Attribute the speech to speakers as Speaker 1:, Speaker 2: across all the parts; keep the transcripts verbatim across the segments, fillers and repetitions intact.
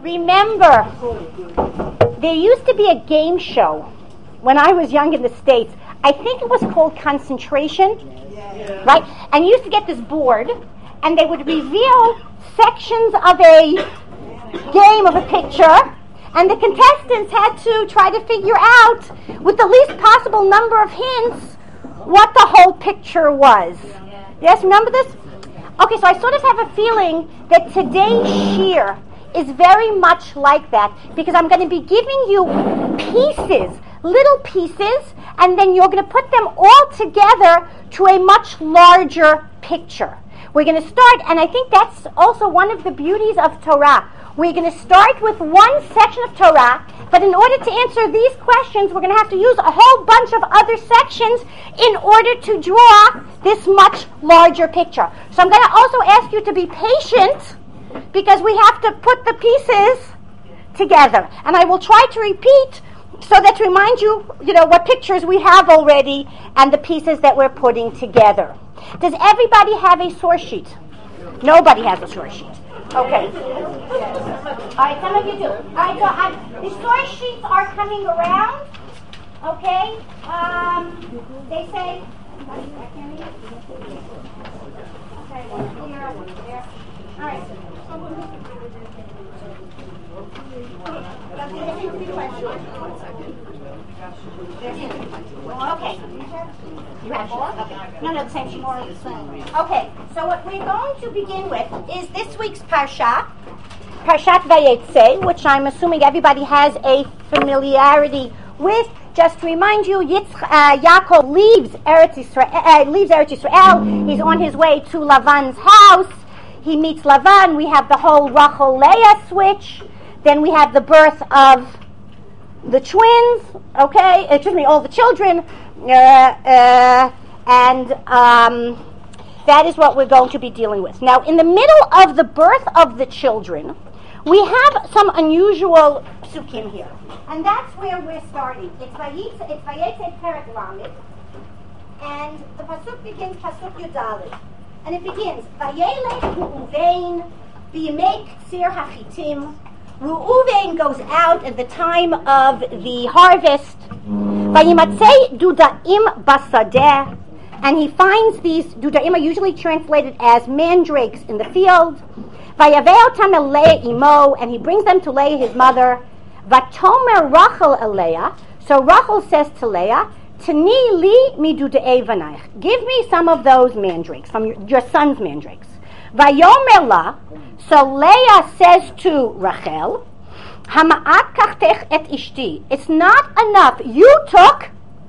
Speaker 1: remember, there used to be a game show when I was young in the States. I think it was called Concentration, yeah. right? And you used to get this board, and they would reveal sections of a game of a picture, and the contestants had to try to figure out, with the least possible number of hints, what the whole picture was. Yes, remember this? Okay, so I sort of have a feeling that today's shir is very much like that, because I'm going to be giving you pieces, little pieces, and then you're going to put them all together to a much larger picture. We're going to start, and I think that's also one of the beauties of Torah. We're going to start with one section of Torah, but in order to answer these questions, we're going to have to use a whole bunch of other sections in order to draw this much larger picture. So I'm going to also ask you to be patient, because we have to put the pieces together. And I will try to repeat so that to remind you, you know, what pictures we have already and the pieces that we're putting together. Does everybody have a source sheet? Nobody has a source sheet. Okay. All right, some of you do. All right, so um, the source sheets are coming around. Okay. Um, they say. Okay, one here, one there. All right. Okay. You have more? Okay. No, no, the same sheet. Okay, so what we're going to begin with is this week's Parsha, Parshat Vayetze, which I'm assuming everybody has a familiarity with. Just to remind you, Yitz, uh, Yaakov leaves Eretz Yisrael, uh, leaves Eretz Yisrael. He's on his way to Lavan's house. He meets Lavan. We have the whole Rachel Leah switch. Then we have the birth of the twins, okay, excuse me, all the children, uh, uh, and um, that is what we're going to be dealing with. Now, in the middle of the birth of the children, we have some unusual psukim here, and that's where we're starting. It's Vayetze, it's Vayetze Perek Lamed, and the pasuk begins pasuk Yudalid, and it begins Vayelech Reuven b'yemei Ktsir Hachitim. Reuven goes out at the time of the harvest. Vayimatzei dudaim basadeh, and he finds these dudaim are usually translated as mandrakes in the field. Vayavei otam el Leah imo, and he brings them to Leah his mother. Vatomer Rachel eleah, so Rachel says to Leah, Tani li midudei vanayich, give me some of those mandrakes from your, your son's mandrakes. Vayomer la, so Leah says to Rachel, Hama'at kachtech et ishti, it's not enough, you took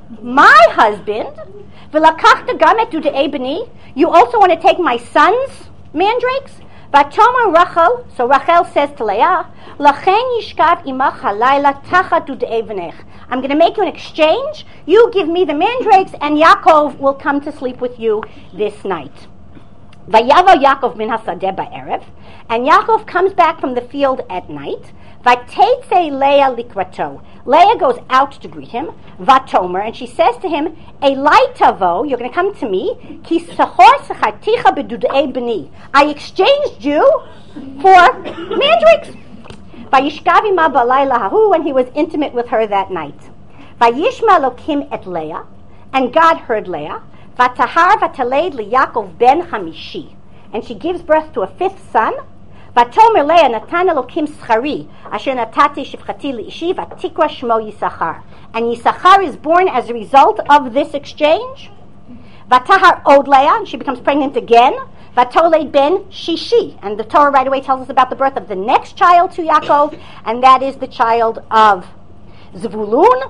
Speaker 1: my husband, v'lakachta gam et dudei b'ni, you also want to take my son's mandrakes? Vatomer Rachel, so Rachel says to Leah, Lachen yishkav imach halayla tachat dudei v'nech, I'm going to make you an exchange, you give me the mandrakes, and Yaakov will come to sleep with you this night. Vayavo Yaakov min hasadeh ba'erev, and Yaakov comes back from the field at night. Vateitze Leah likrato, Leah goes out to greet him. Vatomer, and she says to him, Elai tavo, you're going to come to me. Ki sachor sechaticha b'dudei b'ni, I exchanged you for mandrakes. Vayishkav ima b'layla hahu, and he was intimate with her that night. Vayishma Elokim et Leah, and God heard Leah. Vatahar vataleid liYaakov ben Hamishi, and she gives birth to a fifth son. Vatomer Leah natan Elokim schari asher natati shivchati liishi vatikra shmo Yisachar, and Yisachar is born as a result of this exchange. Vatahar od Leah, and she becomes pregnant again. Vatoled ben Shishi, and the Torah right away tells us about the birth of the next child to Yaakov, and that is the child of Zvulun.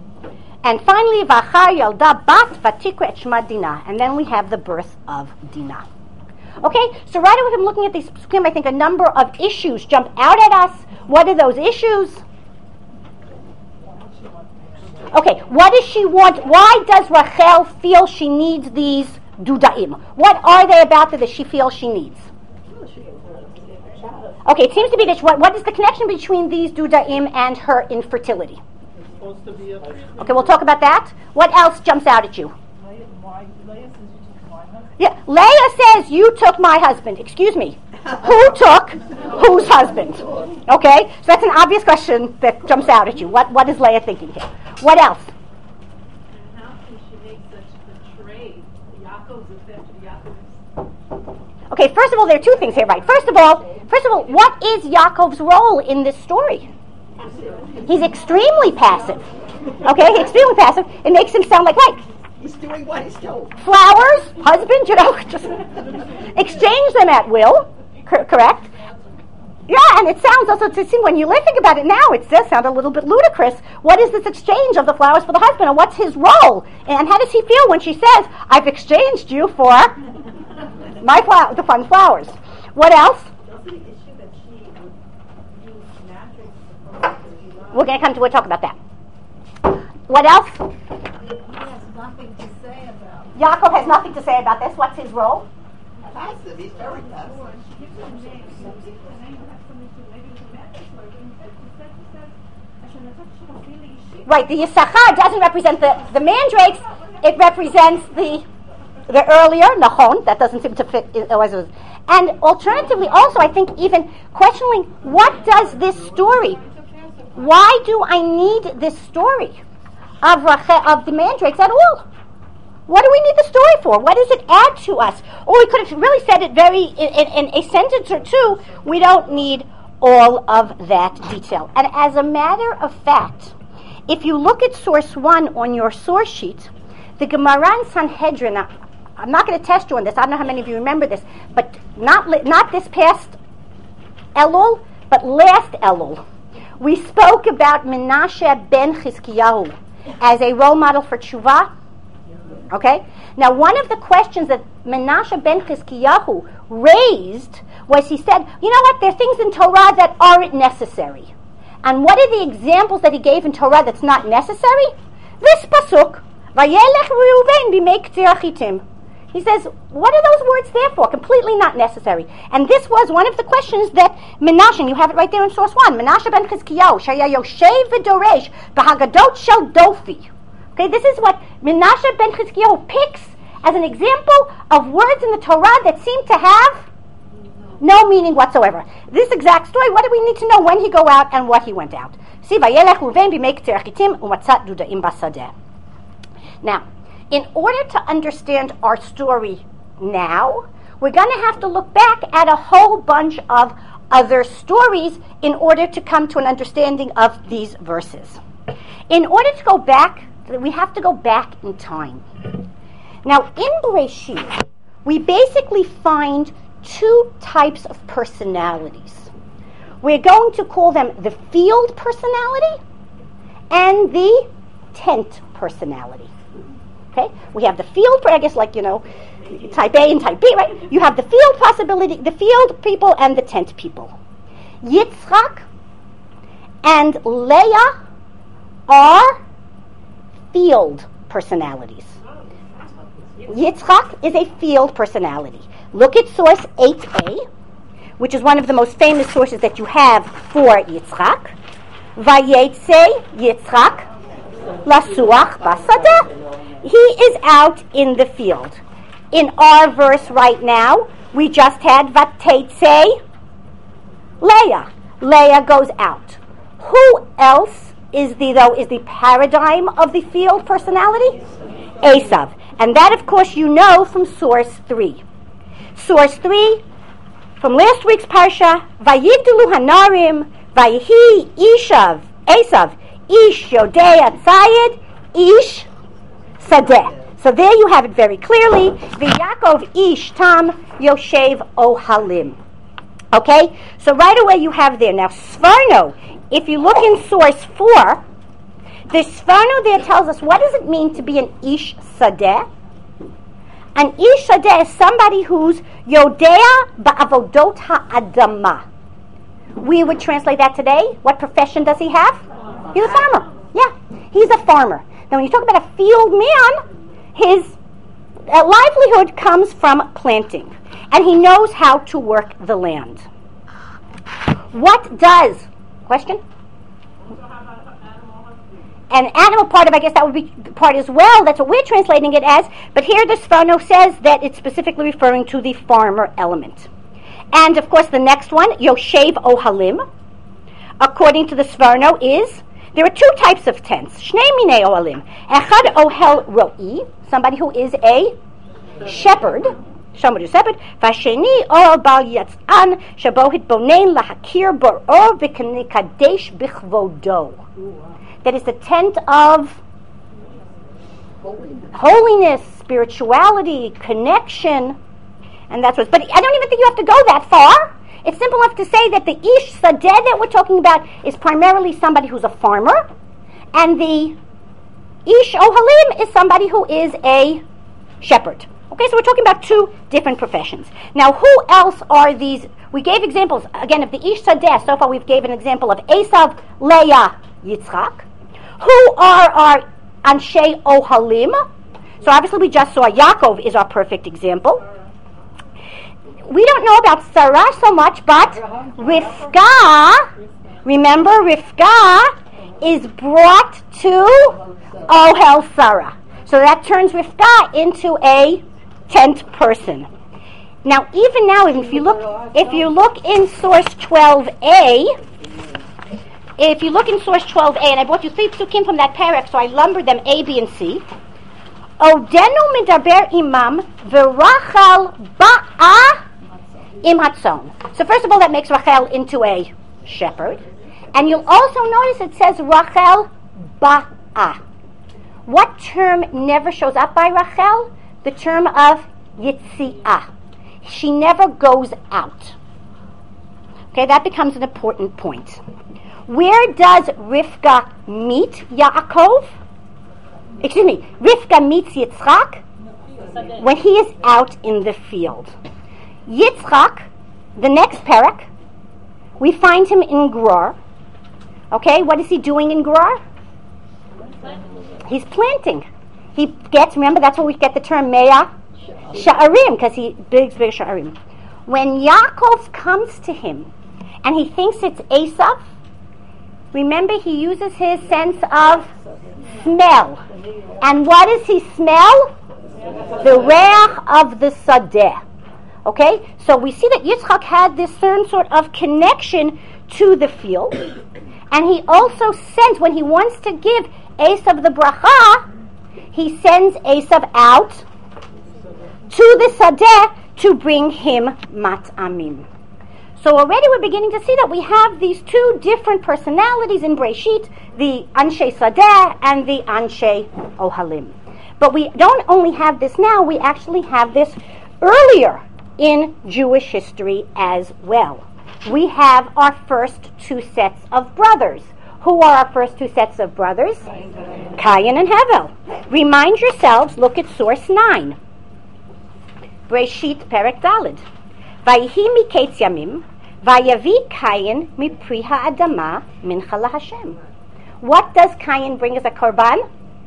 Speaker 1: And finally, Vachar Yalda Bat Vatikra et Shma Dinah, and then we have the birth of Dinah. Okay, so right away from looking at these psukim, I think a number of issues jump out at us. What are those issues? Okay, what does she want? Why does Rachel feel she needs these dudaim? What are they about that she feels she needs? Okay, it seems to be that what, what is the connection between these dudaim and her infertility? Okay, we'll talk about that. What else jumps out at you? Yeah, Leah says you took my husband. Excuse me. Who took whose husband? Okay, so that's an obvious question that jumps out at you. What What is Leah thinking here? What else?
Speaker 2: And how can she make such a trade? Yaakov's affected Yaakov's.
Speaker 1: Okay, first of all, there are two things here, right? First of all, first of all, what is Yaakov's role in this story? He's extremely passive. Okay, he's extremely passive. It makes him sound like, right,
Speaker 3: He's doing what he's told.
Speaker 1: flowers, husband, you know, just exchange them at will, cor- correct? Yeah, and it sounds also, to see, when you think about it now, it does sound a little bit ludicrous. What is this exchange of the flowers for the husband, and what's his role? And how does he feel when she says, I've exchanged you for my flower, the fun flowers? What else? We're going to come to, we'll talk about that. What else?
Speaker 2: Nothing to say about.
Speaker 1: Yaakov has nothing to say about this. What's his role?
Speaker 3: Passive. He's very passive.
Speaker 1: Right, the Yisachar doesn't represent the, the mandrakes, it represents the the earlier, Nachon, that doesn't seem to fit. And alternatively, also, I think even questioning, what does this story, why do I need this story of Rachel, of the mandrakes at all? What do we need the story for? What does it add to us? Or we could have really said it very, in, in, in a sentence or two, we don't need all of that detail. And as a matter of fact, if you look at source one on your source sheet, the Gemara in Sanhedrin, now, I'm not going to test you on this, I don't know how many of you remember this, but not li- not this past Elul, but last Elul. We spoke about Menashe ben Chizkiyahu as a role model for tshuva. Okay? Now, one of the questions that Menashe ben Chizkiyahu raised was, he said, you know what, there are things in Torah that aren't necessary. And what are the examples that he gave in Torah that's not necessary? This pasuk, Vayelech Reuven b'mei k'tzir achitim. He says, what are those words there for? Completely not necessary. And this was one of the questions that Menashe, and you have it right there in source one, Menashe ben Chizkiyahu, Shaya Yoshev v'doresh b'hagadot shel Dofi. Okay, this is what Menashe ben Chizkiyahu picks as an example of words in the Torah that seem to have no meaning whatsoever. This exact story, what do we need to know when he go out and what he went out? See, Vayelech Reuven b'mei k'tzir achitim u'matzat dudaim basadeh. Now, in order to understand our story now, we're going to have to look back at a whole bunch of other stories in order to come to an understanding of these verses. In order to go back, we have to go back in time. Now, in Bereshit, we basically find two types of personalities. We're going to call them the field personality and the tent personality. Okay, we have the field, I guess, like, you know, type A and type B, right? You have the field possibility, the field people and the tent people. Yitzchak and Leah are field personalities. Yitzchak is a field personality. Look at source eight A, which is one of the most famous sources that you have for Yitzchak. Vayetze Yitzchak lasuach basadeh. He is out in the field. In our verse right now, we just had Vatetse Leah. Leah goes out. Who else is the though is the paradigm of the field personality? Esav. And that, of course, you know from source three. Source three, from last week's parsha, Vayigdalu Hanarim, Vayihi Ishav, Esav, Ish Yodea Tzayid, Ish Sadeh. So there you have it very clearly. V'Yakov Ish Tam Yoshev Ohalim. Okay? So right away you have there. Now, Sforno, if you look in source four, the Sforno there tells us what does it mean to be an Ish Sadeh? An Ish Sadeh is somebody who's Yodea Ba'avodot Ha'adama. We would translate that today. What profession does he have? He's a farmer. Yeah, he's a farmer. Now, when you talk about a field man, his uh, livelihood comes from planting, and he knows how to work the land. What does, question? An animal part of, I guess that would be part as well. That's what we're translating it as. But here the Sforno says that it's specifically referring to the farmer element. And of course, the next one, Yoshev Ohalim, according to the Sforno, is there are two types of tents. Shnei minei ohalim. Echad ohel ro'i, somebody who is a shepherd. Somebody who's shepherd. Vasheni ohel bal yatzan shabo hitbonein lahakir bor'or v'kanikadesh bichvodo. That is the tent of holiness. holiness, spirituality, connection. And that's what. But I don't even think you have to go that far. It's simple enough to say that the ish sadeh that we're talking about is primarily somebody who's a farmer, and the ish ohalim is somebody who is a shepherd. Okay, so we're talking about two different professions. Now, who else are these? We gave examples again of the ish sadeh. So far, we've given an example of Esav, Leah, Yitzchak. Who are our anshe ohalim? So obviously, we just saw Yaakov is our perfect example. We don't know about Sarah so much, but Rivka, remember, Rivka is brought to Ohel Sarah. So that turns Rivka into a tent person. Now, even now, if you look, if you look in source twelve A, if you look in source twelve A, and I brought you three psukim from that parak, so I lumbered them A, B, and C. Odenu medaber imam v'Rachel ba'a im hatzon. So first of all, that makes Rachel into a shepherd. And you'll also notice it says Rachel ba'a. What term never shows up by Rachel? The term of yitzi'ah. She never goes out. Okay, that becomes an important point. Where does Rivka meet Yaakov? Excuse me, Rivka meets Yitzchak when he is out in the field. Yitzchak, the next parak, we find him in Gerar. Okay, what is he doing in Gerar? He's planting. He gets, remember, that's where we get the term Mea Sha'arim, because he bigs big Sha'arim. When Yaakov comes to him and he thinks it's Esav, remember he uses his sense of smell. And what does he smell? The reach of the sadeh. Okay, so we see that Yitzchak had this certain sort of connection to the field, and he also sends, when he wants to give Esav the bracha, he sends Esav out to the sadeh to bring him mat'amim. So already we're beginning to see that we have these two different personalities in Breshit, the Anshe Sadeh and the Anshe Ohalim. But we don't only have this now, we actually have this earlier in Jewish history as well. We have our first two sets of brothers. Who are our first two sets of brothers? Cain and Hevel. Remind yourselves, look at source nine. Breshit Perek Daled. Vayihi miketz yamim, vayavi Cain mipri ha'adama mincha laHashem. What does Cain bring as a korban?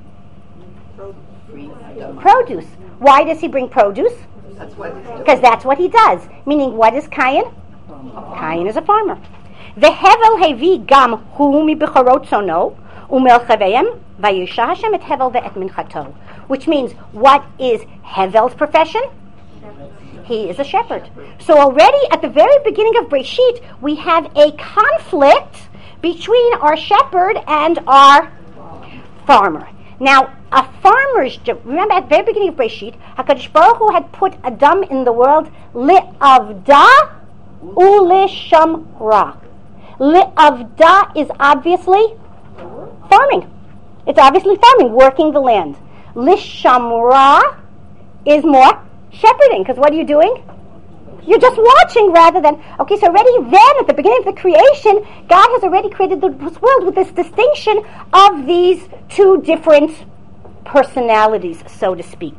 Speaker 1: Produce. Why does he bring produce? Because that's what he does. Meaning, what is Cain? Cain is a farmer. Vehevel hevi gam hu mi bechorot sono umelchaveim vayisha Hashem et Hevel ve'et minchato. Which means, what is Hevel's profession? He is a shepherd. So already at the very beginning of Breshit, we have a conflict between our shepherd and our farmer. Now, a farmer's job, remember at the very beginning of Breshit, HaKadosh Baruch Hu had put Adam in the world li'avda u'lishamra. Li'avda is obviously farming. It's obviously farming, working the land. Lishamra is more shepherding, because what are you doing? You're just watching rather than... Okay, so already then, at the beginning of the creation, God has already created this world with this distinction of these two different personalities, so to speak.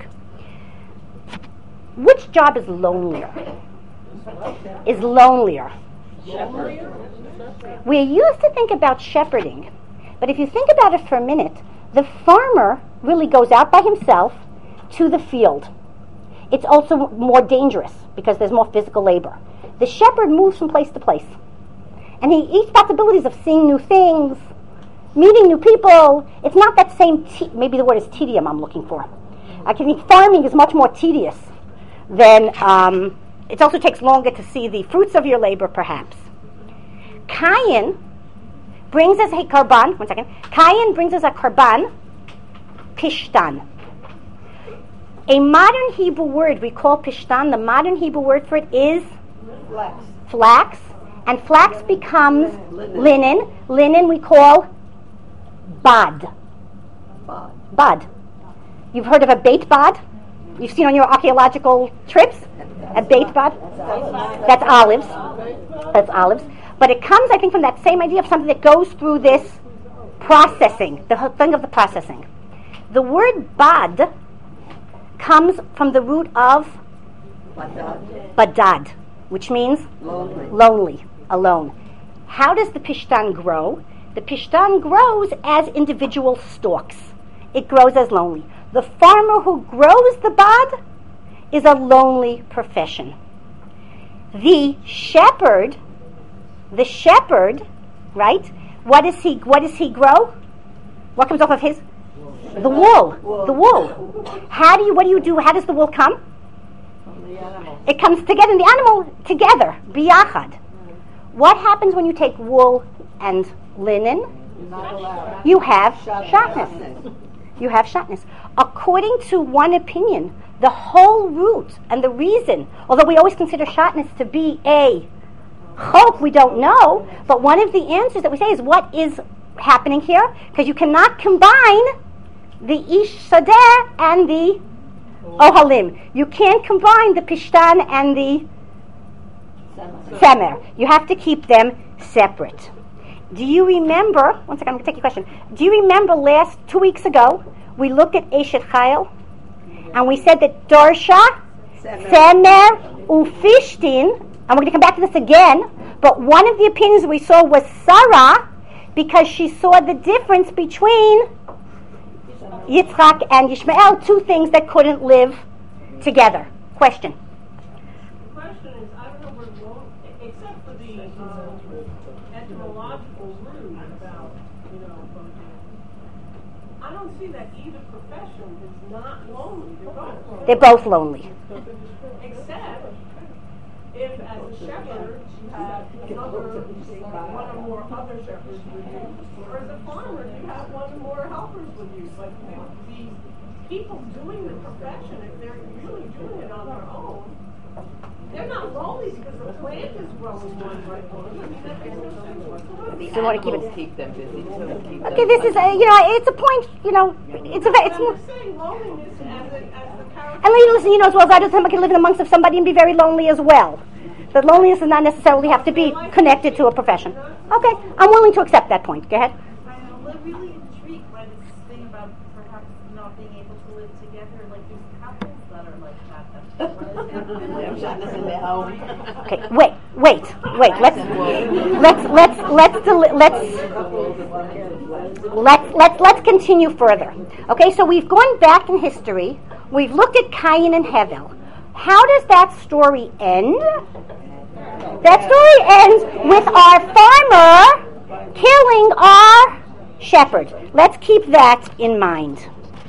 Speaker 1: Which job is lonelier? Is lonelier? We used to think about shepherding, but if you think about it for a minute, the farmer really goes out by himself to the field. It's also more dangerous because there's more physical labor. The shepherd moves from place to place. And he each possibilities of seeing new things, meeting new people. It's not that same, te- maybe the word is tedium I'm looking for. I think farming is much more tedious than um, it also takes longer to see the fruits of your labor, perhaps. Cain brings us a karban. One second. Cain brings us a karban, pishtan. A modern Hebrew word we call pishtan. The modern Hebrew word for it is
Speaker 3: Flax.
Speaker 1: flax, and flax becomes linen. Linen, linen we call bad.
Speaker 3: Bod.
Speaker 1: Bad. You've heard of a beit bad? You've seen on your archaeological trips a beit bad? That's olives. That's olives. But it comes, I think, from that same idea of something that goes through this processing, the whole thing of the processing. The word bad comes from the root of
Speaker 3: Badad.
Speaker 1: badad, which means
Speaker 3: Lonely.
Speaker 1: lonely, alone. How does the pishtan grow? The pishtan grows as individual stalks. It grows as lonely. The farmer who grows the bad is a lonely profession. The shepherd, the shepherd, right? What does he? What does he grow? What comes off of his? The wool. The wool. How do you? What do you do? How does the wool come?
Speaker 3: The animal.
Speaker 1: It comes together, and the animal together, biyachad. What happens when you take wool and linen?
Speaker 3: You're not allowed.
Speaker 1: You have
Speaker 3: Shatnez.
Speaker 1: shatnez. You have shatnez. According to one opinion, the whole root and the reason, although we always consider shatnez to be a chok, we don't know, but one of the answers that we say is what is happening here? Because you cannot combine the ish sadeh and the ohalim. You can't combine the pishtan and the semer. You have to keep them separate. Do you remember, one second, I'm going to take your question. Do you remember last, two weeks ago, we looked at Eshet Chayil, and we said that Dorsha, Semer, Ufishtin, and we're going to come back to this again, but one of the opinions we saw was Sarah, because she saw the difference between Yitzchak and Yishmael, two things that couldn't live together. Question?
Speaker 2: The question is, I don't know where it's going, except for the uh, etymological root about, you know, I don't see that either profession is not lonely. They're both lonely.
Speaker 1: They're both lonely.
Speaker 2: Except if, as a shepherd, you have another, one or more other shepherds with you, or as a farmer, you have one or more helpers with you. But the people doing the profession, if they're really doing it on their own, they're not lonely because the plant is growing one by one. I mean, that makes no sense whatsoever.
Speaker 4: The
Speaker 1: So you wanna keep
Speaker 4: animals
Speaker 1: it-
Speaker 4: keep them busy too. Keep
Speaker 1: Okay,
Speaker 4: them
Speaker 1: this is, a, you know, it's a point, you know, it's a, it's more.
Speaker 2: I'm just saying loneliness as, a, as the character.
Speaker 1: And listen, you know, as well as I do, somebody can live in amongst of somebody and be very lonely as well. But loneliness does not necessarily have to be connected to a profession. Okay, I'm willing to accept that point. Go ahead.
Speaker 5: I'm really intrigued by this thing about perhaps not being able to live together, like there's couples that are like that.
Speaker 3: They have shatnez in their home.
Speaker 1: Okay, wait, wait, wait. Let's let's let's let's deli- let's let's let's let's continue further. Okay, so we've gone back in history. We've looked at Cain and Hevel. How does that story end? That story ends with our farmer killing our shepherd. Let's keep that in mind.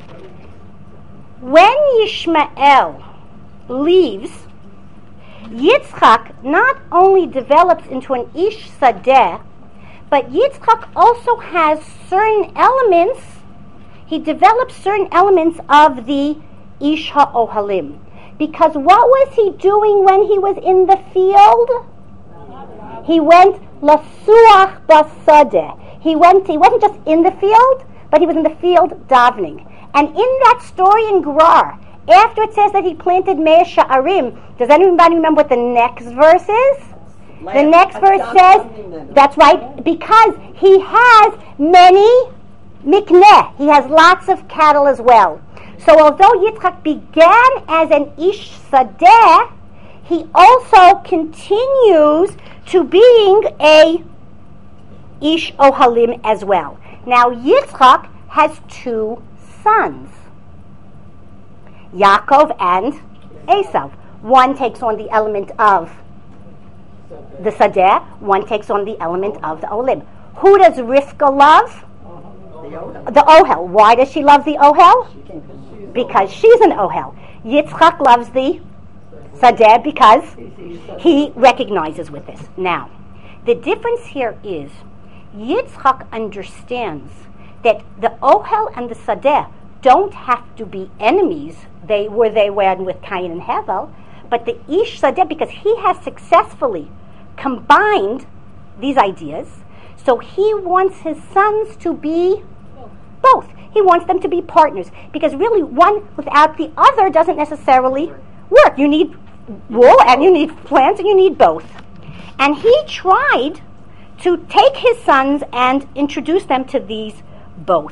Speaker 1: When Yishmael leaves, Yitzchak not only develops into an Ish Sadeh, but Yitzchak also has certain elements, he develops certain elements of the Ish HaOhalim. Because what was he doing when he was in the field? He went lasuach basadeh. He went. He wasn't just in the field, but he was in the field davening. And in that story in Gerar, after it says that he planted Mea Sha'arim, does anybody remember what the next verse is? The next verse says, that's right, because he has many mikneh. He has lots of cattle as well. So although Yitzchak began as an Ish Sadeh, he also continues to being a Ish Ohalim as well. Now Yitzchak has two sons, Yaakov and Esav. One takes on the element of the Sadeh, one takes on the element of the Olim. Who does Rivka love? The Ohel. Why does she love the Ohel? Because she's an Ohel. Yitzchak loves the sadeh because he recognizes with this. Now, the difference here is Yitzchak understands that the Ohel and the Sadeh don't have to be enemies. They were they when with Cain and Hevel, but the Ish Sadeh, because he has successfully combined these ideas, so he wants his sons to be both. He wants them to be partners, because really one without the other doesn't necessarily work. You need wool and you need plants and you need both. And he tried to take his sons and introduce them to these both.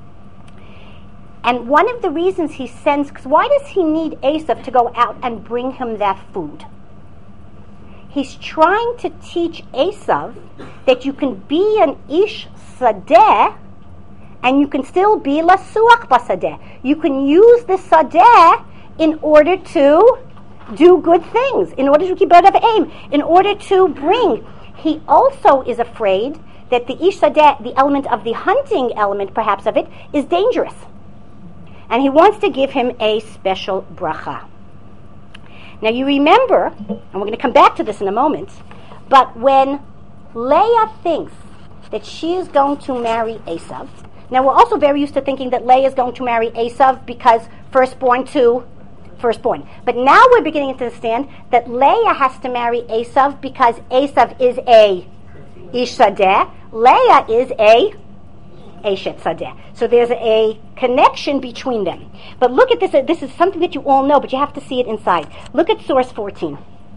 Speaker 1: And one of the reasons he sends, because why does he need Esav to go out and bring him that food? He's trying to teach Esav that you can be an Ish Sadeh and you can still be Lasuach Basadeh. You can use the Sadeh in order to do good things, in order to keep out of aim, in order to bring. He also is afraid that the Ish Sadeh, the element of the hunting element perhaps of it, is dangerous. And he wants to give him a special bracha. Now you remember, and we're going to come back to this in a moment, but when Leah thinks that she is going to marry Esav, now we're also very used to thinking that Leah is going to marry Esav because firstborn to firstborn. But now we're beginning to understand that Leah has to marry Esav because Esav is a Ish Sadeh, Leah is a Eshet Sadeh. So there's a connection between them. But look at this. Uh, this is something that you all know, but you have to see it inside. Look at source fourteen.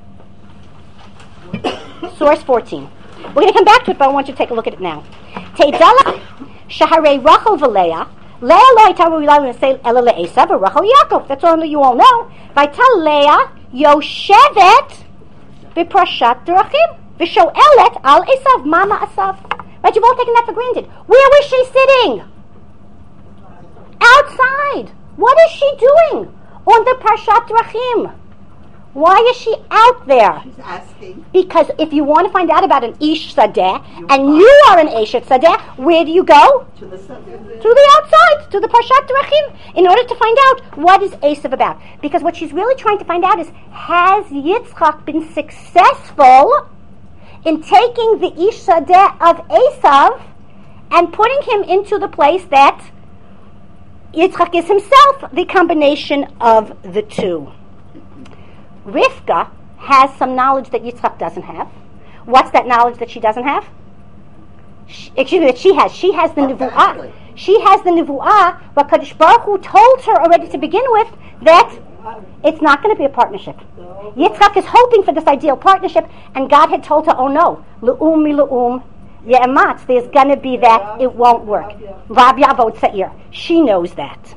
Speaker 1: Source fourteen. We're going to come back to it, but I want you to take a look at it now. Teidala shaharei Rachel v'Leah. Leah lo hayta ru'ila l'nesei ela le'esav v'Rachel Yaakov. That's all you all know. Vayta Leah yoshevet b'prashat drachim v'shoelet al Esav mama asav. But you've all taken that for granted. Where was she sitting? Outside. What is she doing on the Parshat Drachim? Why is she out there?
Speaker 3: She's asking.
Speaker 1: Because if you want to find out about an Ish Sadeh, and you are an Eshet Sadeh, where do you go?
Speaker 3: To the Sadeh.
Speaker 1: To the outside, to the Parshat Drachim, in order to find out what is Esav about. Because what she's really trying to find out is, has Yitzchak been successful in taking the Ish Sadeh of Esav and putting him into the place that Yitzchak is himself, the combination of the two. Rivka has some knowledge that Yitzchak doesn't have. What's that knowledge that she doesn't have? She, excuse me, that she has. She has the Nevu'ah. She has the Nevu'ah, but Kadosh Baruch Hu told her already to begin with that it's not going to be a partnership. Yitzchak is hoping for this ideal partnership, and God had told her, oh no, Le'um mi le'um ye'ematz, there's going to be that, it won't work. Rav Yavod Seir. She knows that.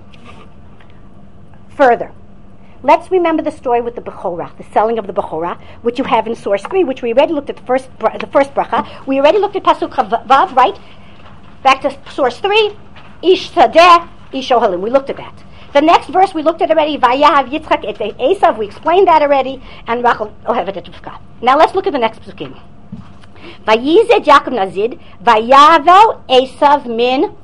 Speaker 1: Further, let's remember the story with the Bechorah, the selling of the Bechorah, which you have in source three, which we already looked at the first the first bracha. We already looked at Pasuk Vav, right? Back to source three, Ish Sadeh, Ish Ohelim. We looked at that. The next verse we looked at already, Vayahav Yitzchak et Esav, we explained that already, and Rachel Ohevet et Rivka. Now let's look at the next psukim. Vayized Yaakov Nazid, Vayavo Esav min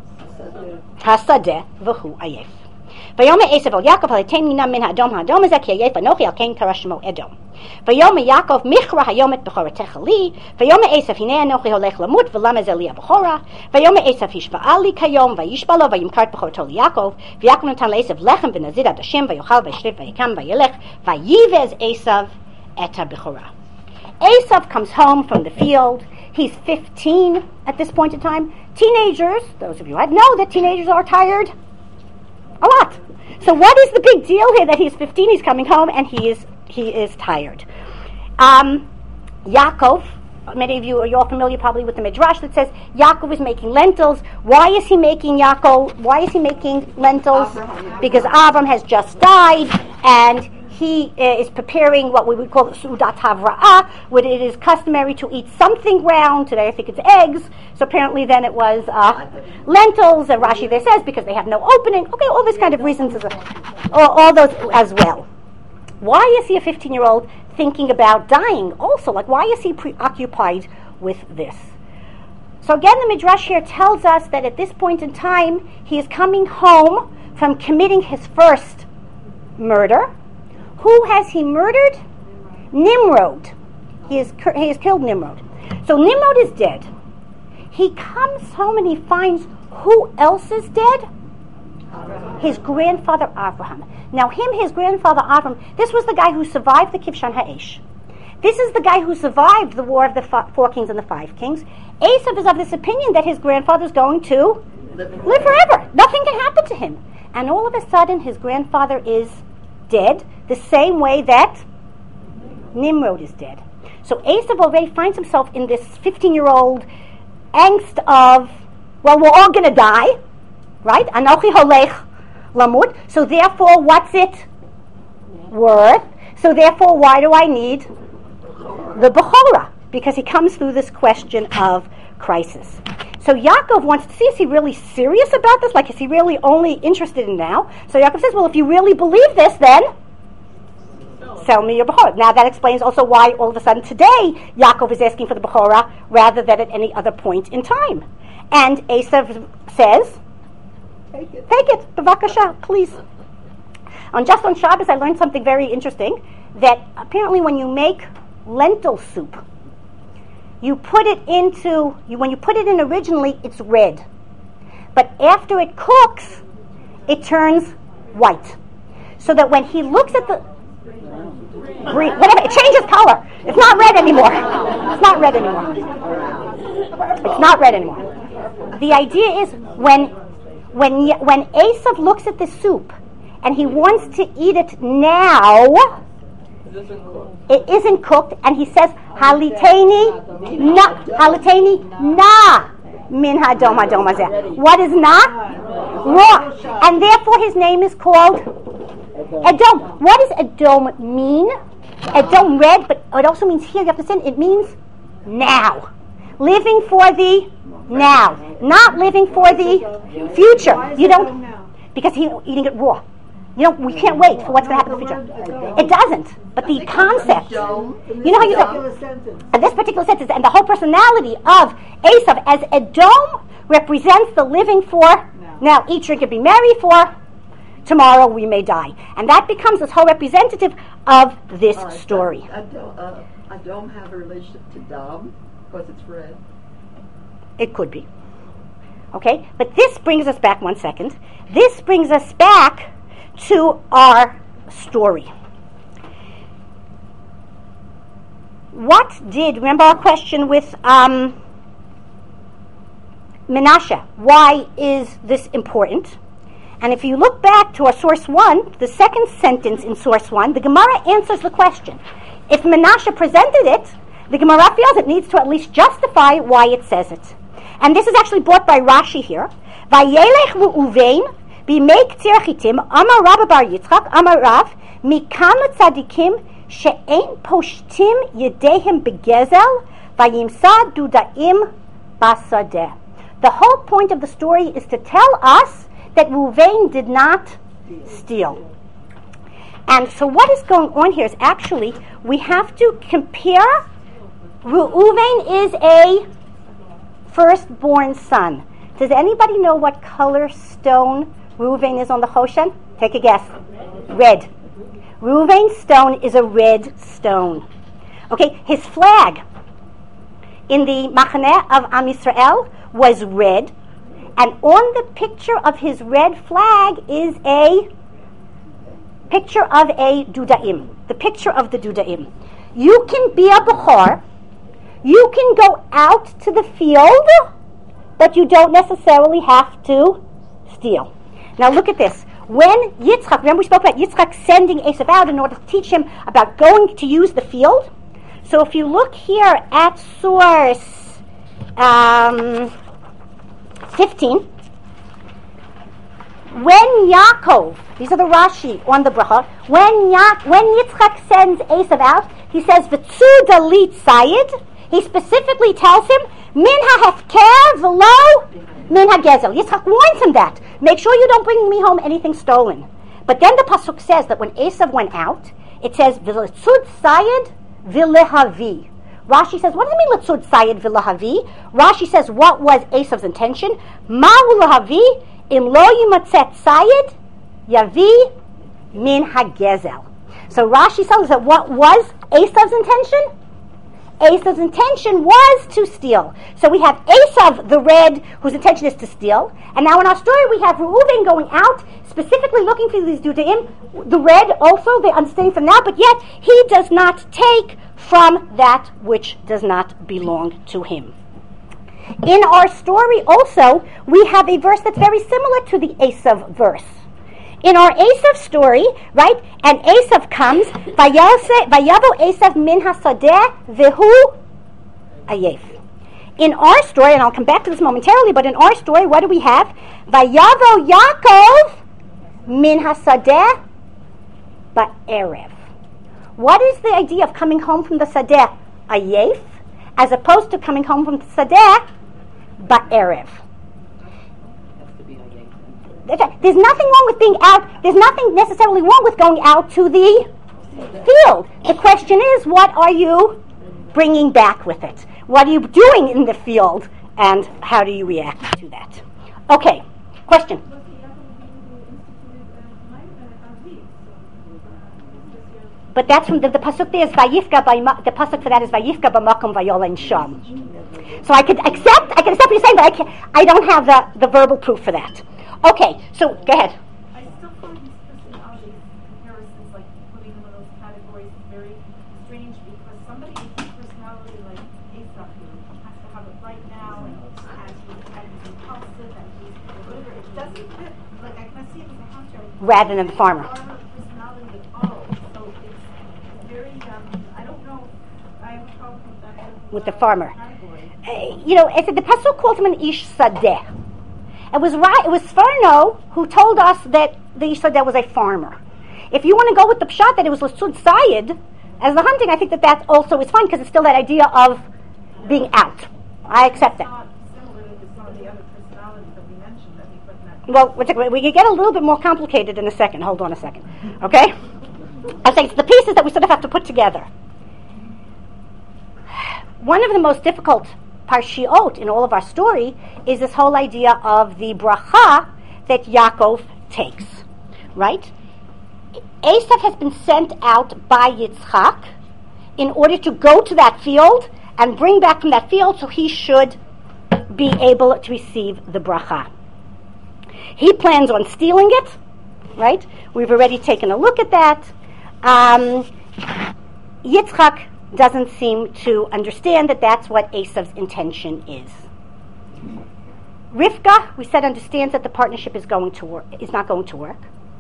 Speaker 1: Hasadeh v'hu Ayef. Vayome Esav al Yaakov haletem mina min ha'adom ha'adom ezeh ki Ayef anochi al ken karashmo Edom. Vayome Yaakov michra hayom et bechoratecha li. Vayome Esav hinei anochi holech lamut v'lam ezeh li ha'bechora. Vayome Esav hishba'al li kayom vayishba lo vayimkar et bechorato li Yaakov. V'Yaakov natan le'Esav lechem v'nazid ad Hashem vayochal vayishliv vayikam vayelech vayivez Esav et ha'bechora. Esav comes home from the field. He's fifteen at this point in time. Teenagers, those of you who know that teenagers are tired a lot. So what is the big deal here that he's fifteen, he's coming home, and he is he is tired? Um, Yaakov, many of you are you all familiar probably with the Midrash that says Yaakov is making lentils. Why is he making Yaakov? Why is he making lentils? Abraham. Because Avram has just died, and he uh, is preparing what we would call Sudat Havra'ah, where it is customary to eat something round. Today I think it's eggs. So apparently then it was uh, lentils, and Rashi there says, because they have no opening. Okay, all these kind of reasons, as a, all, all those as well. Why is he a fifteen-year-old thinking about dying also? Like, why is he preoccupied with this? So again, the Midrash here tells us that at this point in time, he is coming home from committing his first murder. Who has he murdered? Nimrod. He has, he has killed Nimrod. So Nimrod is dead. He comes home and he finds who else is dead? His grandfather Abraham. Now him, his grandfather Abraham, this was the guy who survived the Kivshan Ha'esh. This is the guy who survived the war of the four kings and the five kings. Esav is of this opinion that his grandfather is going to live forever. Nothing can happen to him. And all of a sudden his grandfather is dead, the same way that Nimrod is dead. So Esav already finds himself in this fifteen-year-old angst of, well, we're all going to die, right? Anochi holech lamut. So therefore, what's it worth? So therefore, why do I need the Bechorah? Because he comes through this question of crisis. So Yaakov wants to see, is he really serious about this? Like, is he really only interested in now? So Yaakov says, well, if you really believe this, then sell me your Bechorah. Now that explains also why all of a sudden today Yaakov is asking for the Bechorah rather than at any other point in time. And Esav says, take it, take it, b'vakasha, please. On just on Shabbos I learned something very interesting, that apparently when you make lentil soup, you put it into, you, when you put it in originally, it's red. But after it cooks, it turns white. So that when he looks at the, green, whatever, it changes color. It's not red anymore. It's not red anymore. It's not red anymore. The idea is when, when, when Esav looks at the soup and he wants to eat it now, it isn't cooked, and he says, Haliteni na, Haliteni na min hadom hadom hazeh. What is na? Raw. And therefore his name is called Edom. What does Edom mean? Edom, red, but it also means here, you have to say, it means now. Living for the now. Not living for the future. You don't, because he's eating it raw. You know, we can't wait for what's going to happen in the future. It doesn't. But the concept, you know how you say, and this particular sentence, and the whole personality of Esav as Edom represents the living for now, eat, drink, and be merry, for tomorrow we may die. And that becomes this whole representative of this
Speaker 3: right,
Speaker 1: story.
Speaker 3: I don't, uh, I don't have a relationship to Dom because it's red.
Speaker 1: It could be. Okay? But this brings us back one second. This brings us back to our story. What did, remember our question with um, Menashe, why is this important? And if you look back to our source one, the second sentence in source one, the Gemara answers the question. If Menashe presented it, the Gemara feels it needs to at least justify why it says it. And this is actually brought by Rashi here. Vayelech Reuven b'mei k'tzir chitim Amar Rabba bar Yitzchak Amar Rav mikama tzadikim she'ein poshtim yedehem begezel vayimsa dudaim basadeh. The whole point of the story is to tell us that Reuven did not steal. And so what is going on here is actually we have to compare. Reuven is a firstborn son. Does anybody know what color stone Reuven is on the Choshen? Take a guess. Red. Reuven's stone is a red stone. Okay, his flag in the Machaneh of Am Yisrael was red, and on the picture of his red flag is a picture of a Dudaim, the picture of the Dudaim. You can be a Bechor, you can go out to the field, but you don't necessarily have to steal. Now look at this. When Yitzchak, remember we spoke about Yitzchak sending Esav out in order to teach him about going to use the field? So if you look here at source um, fifteen, when Yaakov, these are the Rashi on the bracha, when, ya- when Yitzchak sends Esav out, he says, V'tzu dalit sayid. He specifically tells him, Min ha-hefker v'lo min ha-gezel. Yitzchak warns him that. Make sure you don't bring me home anything stolen. But then the pasuk says that when Esav went out, it says, V'letzud sayid v'lehavi. Rashi says, what does it mean, Letzud sayid v'lehavi? Rashi says, what was Esav's intention? Ma'u lehavi im lo yimatzet sayid yavi min ha-gezel. So Rashi tells us that what was Esav's intention? Esav's intention was to steal. So we have Esav, the red, whose intention is to steal. And now in our story we have Reuven going out, specifically looking for these Dudaim. The red also, they understand from now, but yet he does not take from that which does not belong to him. In our story also, we have a verse that's very similar to the Esav verse. In our Esav story, right, and Esav comes, Vayavo Esav min hasadeh vehu ayef. In our story, and I'll come back to this momentarily, but in our story, what do we have? Vayavo Yaakov min hasadeh ba'erev. What is the idea of coming home from the sadeh ayef, as opposed to coming home from the sadeh ba'erev? There's nothing wrong with being out. There's nothing necessarily wrong with going out to the field. The question is, what are you bringing back with it? What are you doing in the field, and how do you react to that? Okay, question. But that's from the, the pasuk there is vayifka. The pasuk for that is vayifka b'makom vayolen sham. So I could accept. I can accept what you're saying, but I can't, I don't have the, the verbal proof for that. Okay, so go ahead.
Speaker 5: I still find these personality comparisons, like putting them in those categories, very strange, because somebody with a personality like Esau has to have it right now, and, and, he's, and he's impulsive, and he's whatever. It doesn't fit. Like I can see it as a hunter
Speaker 1: rather than the farmer.
Speaker 5: Personality at all. So it's very. Um, I don't know. I have a problem with that.
Speaker 1: With the farmer. Uh, you know, if the pasuk calls him an ish sadeh. It was right. It was Sforno who told us that the Ish Sadeh was a farmer. If you want to go with the pshat that it was Lasud Sayed as the hunting, I think that that also is fine because it's still that idea of being out. I accept that.
Speaker 5: Similar to some of the other personalities that we mentioned that we put in that.
Speaker 1: Well, we can get a little bit more complicated in a second. Hold on a second, okay? I think it's the pieces that we sort of have to put together. One of the most difficult parshiot in all of our story is this whole idea of the bracha that Yaakov takes, right? Esav has been sent out by Yitzchak in order to go to that field and bring back from that field, so he should be able to receive the bracha. He plans on stealing it, right? We've already taken a look at that. Um, Yitzchak doesn't seem to understand that that's what Esav's intention is. Rivka, we said, understands that the partnership is going to work, is not going to work.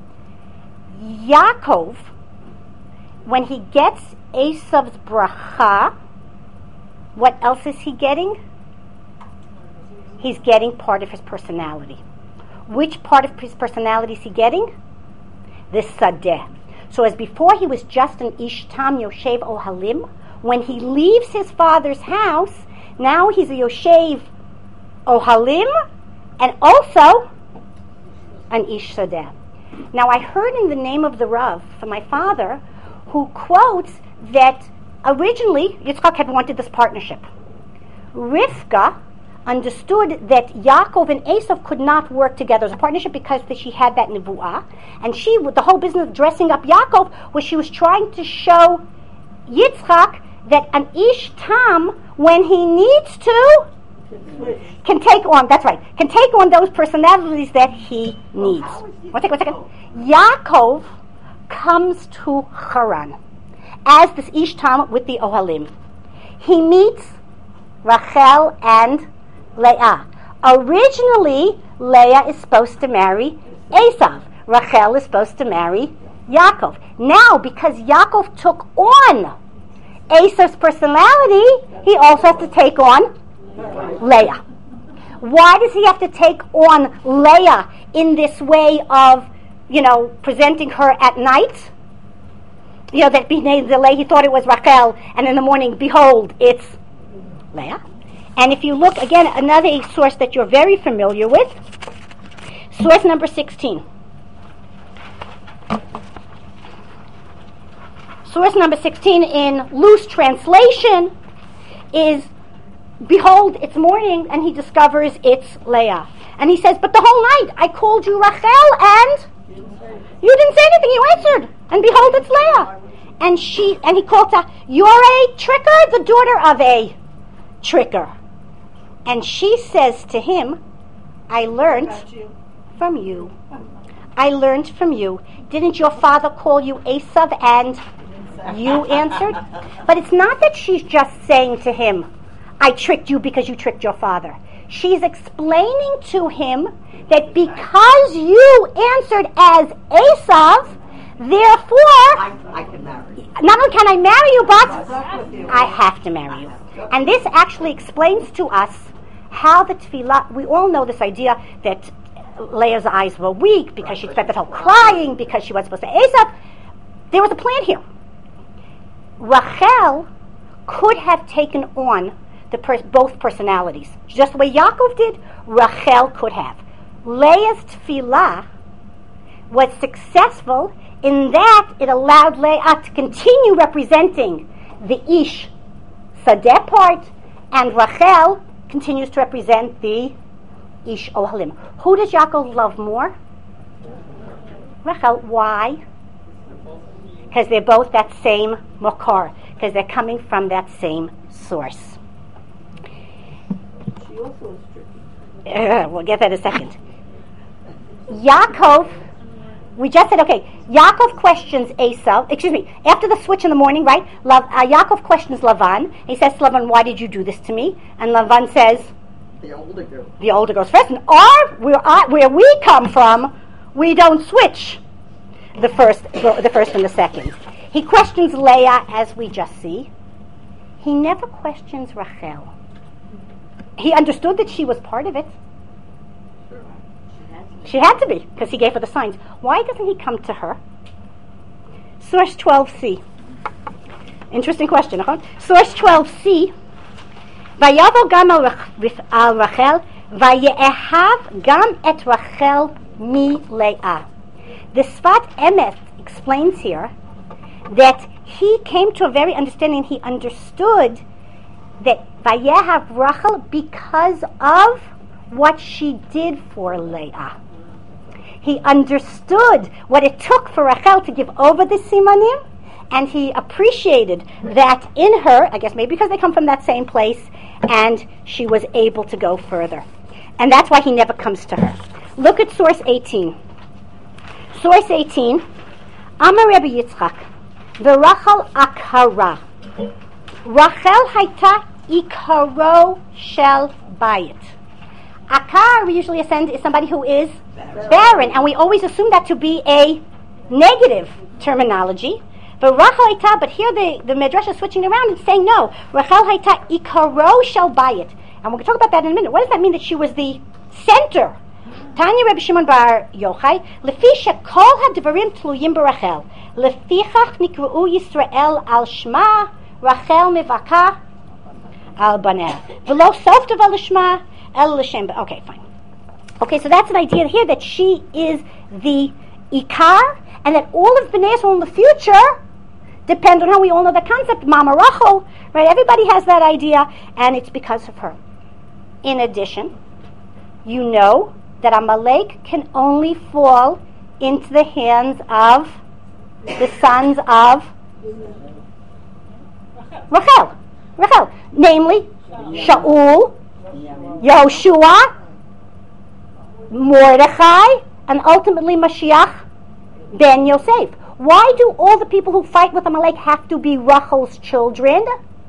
Speaker 1: Yaakov, when he gets Esav's bracha, what else is he getting? He's getting part of his personality. Which part of his personality is he getting? The sadeh. So as before he was just an ish tam yoshev ohalim, when he leaves his father's house, now he's a yoshev ohalim and also an ish sadeh. Now I heard in the name of the Rav from my father, who quotes that originally Yitzchak had wanted this partnership. Rivka understood that Yaakov and Esav could not work together as a partnership because she had that nevuah, and she, with the whole business of dressing up Yaakov, was she was trying to show Yitzchak that an ish tam, when he needs to, can take on, that's right, can take on those personalities that he needs. One second, one second. Yaakov comes to Haran as this ish tam with the ohalim. He meets Rachel and Leah. Originally, Leah is supposed to marry Esav. Rachel is supposed to marry Yaakov. Now, because Yaakov took on Esav's personality, he also has to take on Leah. Why does he have to take on Leah in this way of, you know, presenting her at night? You know, that the Leah, he thought it was Rachel, and in the morning, behold, it's Leah. And if you look, again, another source that you're very familiar with, source number sixteen. Source number sixteen in loose translation is, behold, it's morning, and he discovers it's Leah. And he says, but the whole night I called you Rachel and You didn't say anything, you answered. And behold, it's Leah. And she and he called her, you're a tricker, the daughter of a tricker. And she says to him, I learned from you. I learned from you. Didn't your father call you Esav and you answered? But it's not that she's just saying to him, I tricked you because you tricked your father. She's explaining to him that because you answered as Esav, therefore,
Speaker 3: I, I can marry you.
Speaker 1: Not only can I marry you, but I have to marry you. And this actually explains to us how the tefillah, we all know this idea that Leah's eyes were weak because she spent the whole crying because she wasn't supposed to Esav. There was a plan here. Rachel could have taken on the pers- both personalities. Just the way Yaakov did, Rachel could have. Leah's tefillah was successful in that it allowed Leah to continue representing the Ish Sadeh part, and Rachel continues to represent the Ish Ohalim. Who does Yaakov love more? Rachel. Why? Because they're both that same makar, because they're coming from that same source.
Speaker 3: She also is tricky.
Speaker 1: Uh, we'll get that in a second. Yaakov, we just said, okay, Yaakov questions Esau, excuse me, after the switch in the morning, right? Lav, uh, Yaakov questions Lavan. He says to Lavan, why did you do this to me? And Lavan says,
Speaker 3: The older girl.
Speaker 1: the older goes first. And our, where, I, where we come from, we don't switch the first, the first and the second. He questions Leah, as we just see. He never questions Rachel. He understood that she was part of it. She had to be, because he gave her the signs. Why doesn't he come to her? Source twelve c. Interesting question, huh? Source twelve c. Vayavo gam al Rachel, vayehav gam et Rachel mi Leah. The Sfat Emet explains here that he came to a very understanding, he understood that vayehav Rachel because of what she did for Leah. He understood what it took for Rachel to give over the simanim, and he appreciated that in her, I guess maybe because they come from that same place, and she was able to go further. And that's why he never comes to her. Look at source eighteen. Source eighteen, Amar Rebbe Yitzchak, V'Rachel akara. Rachel hayta ikaro shel bayit. Akar, we usually ascend, is somebody who is barren. barren, and we always assume that to be a negative terminology. But Rachel hayta, but here the, the Midrash is switching around and saying no. Rachel hayta ikaro shel bayit. And we're going to talk about that in a minute. What does that mean that she was the center? Tanya Rebbe Shimon bar Yochai, Lefi shekol hadvarim tluyim barachel, lefichach nikruu Yisrael al shma, Rachel mevaka al baneh, v'lo sof davar l'shma el l'shem. Okay, fine. Okay, so that's an idea here that she is the ikar, and that all of Bnei Yisrael in the future depend on how we all know the concept, Mama Rachel, right? Everybody has that idea, and it's because of her. In addition, you know that Amalek can only fall into the hands of the sons of Rachel. Rachel. Namely, Shaul, Yehoshua, Mordechai, and ultimately Mashiach ben Yosef. Why do all the people who fight with Amalek have to be Rachel's children?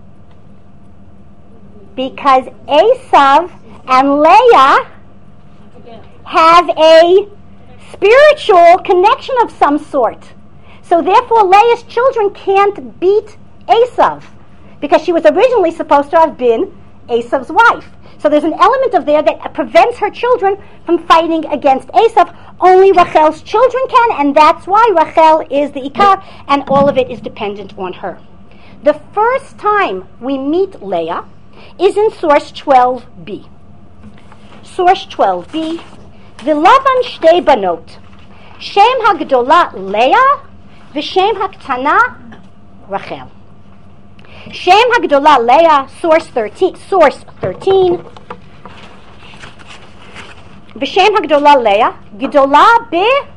Speaker 1: Because Esav and Leah have a spiritual connection of some sort. So therefore Leah's children can't beat Esav, because she was originally supposed to have been Esav's wife. So there's an element of there that prevents her children from fighting against Esav. Only Rachel's children can, and that's why Rachel is the Ikar, and all of it is dependent on her. The first time we meet Leah is in source twelve b. Source twelve b, V'lavan shtei banot, Shem hagdola Leah, v'Shem haktana Rachel. Shem hagdola Leah, source thirteen, source thirteen. V'Shem hagdola Leah, Gdola be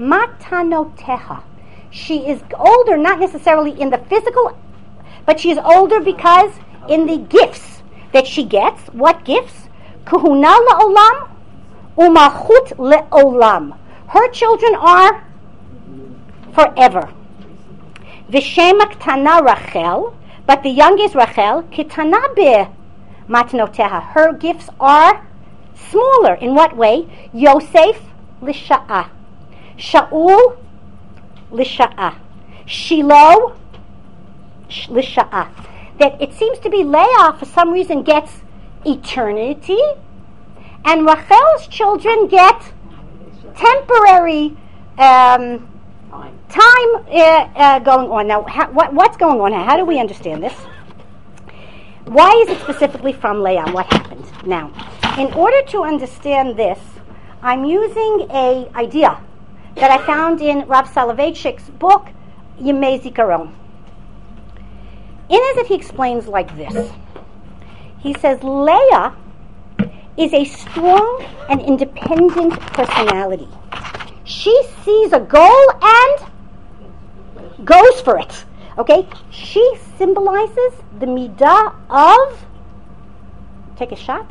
Speaker 1: matanoteha. She is older, not necessarily in the physical, but she is older because in the gifts that she gets. What gifts? Kuhuna le'olam, umachut le'olam. Her children are forever. V'shem ktana Rachel, but the youngest Rachel, kitana be matnoteha. Her gifts are smaller. In what way? Yosef l'sha'ah, Shaul l'sha'ah, Shiloh l'sha'ah. That it seems to be Leah for some reason gets eternity, and Rachel's children get temporary um, time uh, uh, going on. Now, how, what, what's going on here? How do we understand this? Why is it specifically from Leah? What happened? Now, in order to understand this, I'm using a idea that I found in Rav Soloveitchik's book, Yemei Zikaron. In it, he explains like this. He says, Leah is a strong and independent personality. She sees a goal and goes for it. Okay? She symbolizes the midah of, take a shot,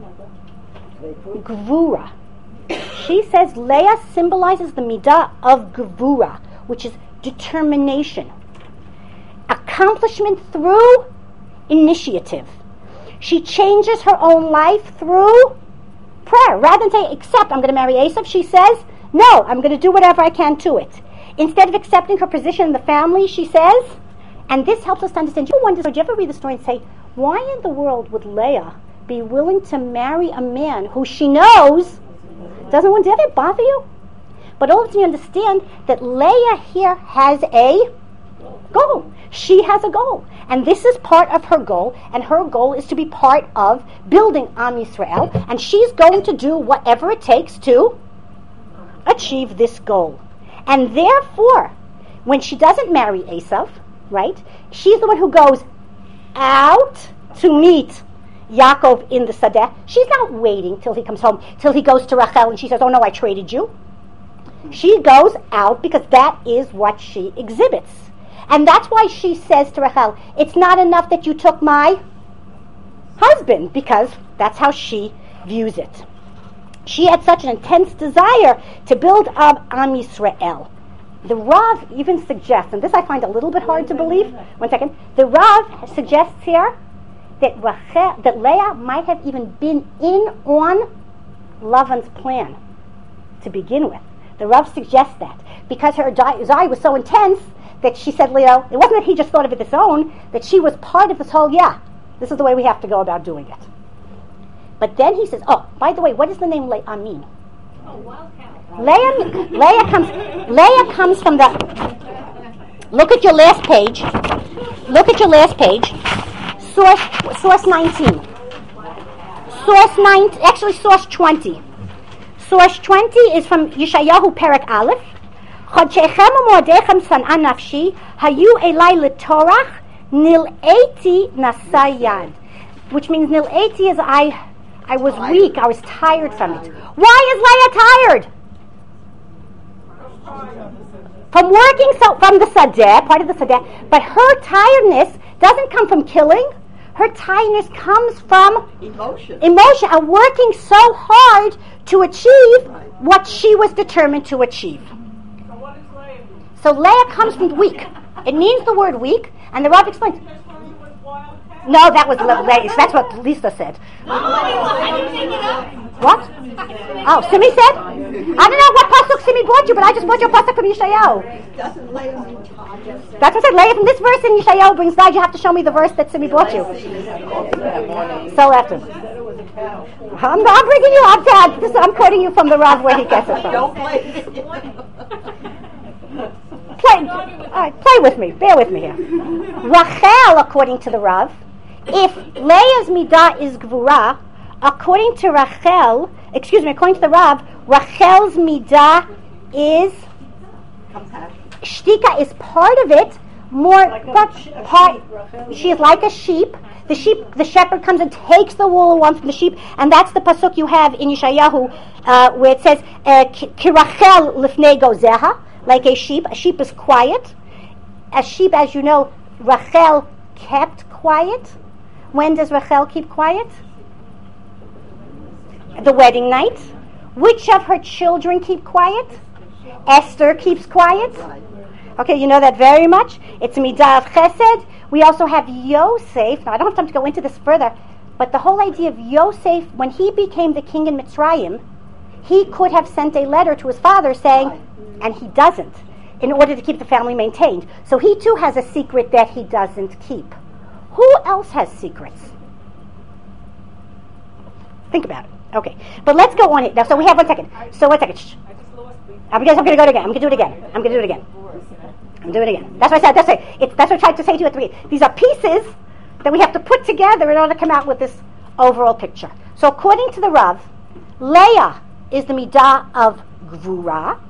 Speaker 1: Gvura. She says Leah symbolizes the midah of Gvura, which is determination, accomplishment through initiative. She changes her own life through prayer. Rather than say, accept, I'm going to marry Esav, she says, no, I'm going to do whatever I can to it. Instead of accepting her position in the family, she says, and this helps us to understand. You wonder, did you ever read the story and say, why in the world would Leah be willing to marry a man who she knows doesn't want to ever bother you? But all of you understand that Leah here has a goal. She has a goal. And this is part of her goal. And her goal is to be part of building Am Yisrael. And she's going to do whatever it takes to achieve this goal. And therefore, when she doesn't marry Esav, right, she's the one who goes out to meet Yaakov in the Sadeh. She's not waiting till he comes home, till he goes to Rachel and she says, oh no, I traded you. She goes out because that is what she exhibits. And that's why she says to Rachel, it's not enough that you took my husband, because that's how she views it. She had such an intense desire to build up Am Yisrael. The Rav even suggests, and this I find a little bit hard to believe, one second, the Rav suggests here that Rachel, that Leah might have even been in on Lavan's plan to begin with. The Rav suggests that because her desire was so intense that she said, Leo, it wasn't that he just thought of it his own, that she was part of this whole, yeah, this is the way we have to go about doing it. But then he says, oh, by the way, what does the name Leah mean?
Speaker 5: Oh, wildcat.
Speaker 1: Leah, Leah comes, Leah comes from the, look at your last page, look at your last page, source, source nineteen, source nine, actually source twenty. Source twenty is from Yeshayahu Perek Aleph. Chodshechem u'moadechem san'a nafshi, hayu elai letorach, nil'eti nasayad. Which means nil'eti is I, I was weak, I was tired from it. Why is Leah tired? From working so from the sadeh, part of the sadeh, but her tiredness doesn't come from killing. Her tiredness comes from
Speaker 3: emotion.
Speaker 1: Emotion, and working so hard to achieve what she was determined to achieve.
Speaker 2: So what does Leah mean?
Speaker 1: So Leah comes from weak. It means the word weak, and the Rav explains.
Speaker 2: This one was wildcat.
Speaker 1: No, that was Leah. That's what Lisa said.
Speaker 5: I didn't make it up.
Speaker 1: What? Oh, Simi said? I don't know what pasuk Simi brought you, but I just brought you a pasuk from Yeshayahu.
Speaker 3: Doesn't Leah mean time?
Speaker 1: That's what I said. Leah from this verse in Yeshayahu brings God. You have to show me the verse that Simi brought you. So after. I'm, I'm bringing you up, Dad. This, I'm quoting you from the Rav where he gets it from.
Speaker 3: Don't play.
Speaker 1: Play, all right, play with me. Bear with me here. Rachel, according to the Rav, if Leah's midah is gvura, according to Rachel, excuse me, according to the Rav, Rachel's midah is
Speaker 3: Compassion.
Speaker 1: shtika is part of it. More,
Speaker 4: Like a
Speaker 1: but
Speaker 4: sh- a
Speaker 1: part.
Speaker 4: sheep, Rachel.
Speaker 1: She is like a sheep. The sheep, the shepherd comes and takes the wool one from the sheep, and that's the pasuk you have in Yeshayahu, uh, where it says, "Kirachel lifnei gozeha," like a sheep. A sheep is quiet. A sheep, as you know, Rachel kept quiet. When does Rachel keep quiet? The wedding night. Which of her children keep quiet? Esther keeps quiet. Okay, you know that very much. It's a midah of chesed. We also have Yosef. Now, I don't have time to go into this further, but the whole idea of Yosef, when he became the king in Mitzrayim, he could have sent a letter to his father saying, and he doesn't, in order to keep the family maintained. So he too has a secret that he doesn't keep. Who else has secrets? Think about it. Okay, but let's go on it now. So we have one second. So one second. Shh. I'm going to go again. I'm going to do it again. I'm going to do it again. I'm doing it again. That's what I said. That's what, it's, that's what I tried to say to you at the beginning. These are pieces that we have to put together in order to come out with this overall picture. So according to the Rav, Leah is the midah of Gvura.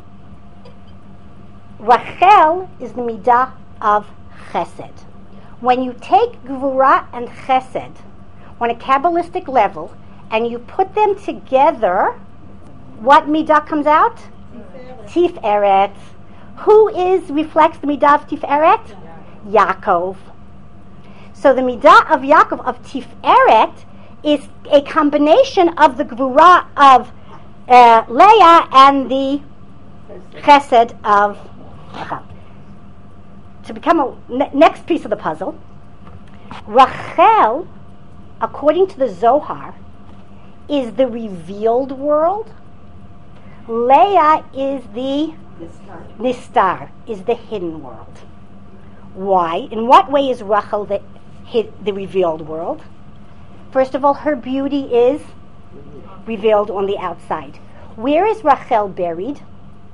Speaker 1: Rachel is the midah of Chesed. When you take Gvura and Chesed on a Kabbalistic level and you put them together, what midah comes out? Tiferet. Who is reflects the midah of Tiferet? Yaakov. So the midah of Yaakov of Tiferet is a combination of the Gvura of uh, Leah and the Chesed of Rachel. To become a ne- next piece of the puzzle, Rachel, according to the Zohar, is the revealed world. Leah is the Nistar, is the hidden world. Why? In what way is Rachel the, hid, the revealed world? First of all, her beauty is revealed on the outside. Where is Rachel buried?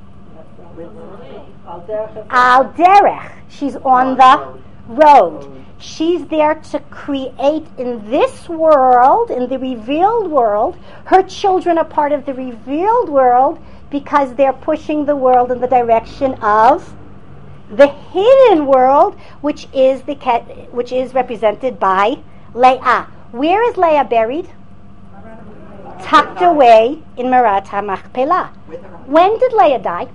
Speaker 1: Al derech. She's on the road. She's there to create in this world, in the revealed world. Her children are part of the revealed world because they're pushing the world in the direction of the hidden world, which is the which is represented by Leah. Where is Leah buried? Tucked away in Merat HaMachpelah. When did Leah die?